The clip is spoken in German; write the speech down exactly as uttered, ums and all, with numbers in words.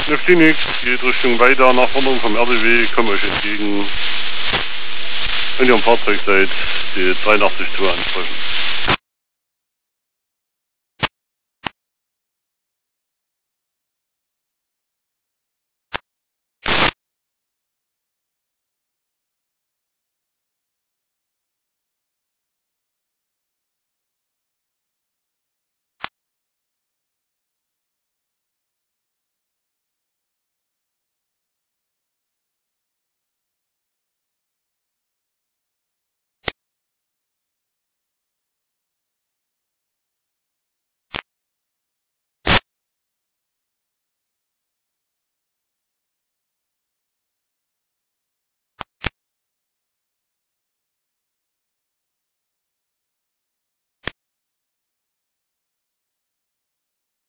Eine Klinik geht Richtung weiter nach vorne vom R D W, kommen euch entgegen. Wenn ihr am Fahrzeug seid, die dreiundachtzig zwei ansprechen.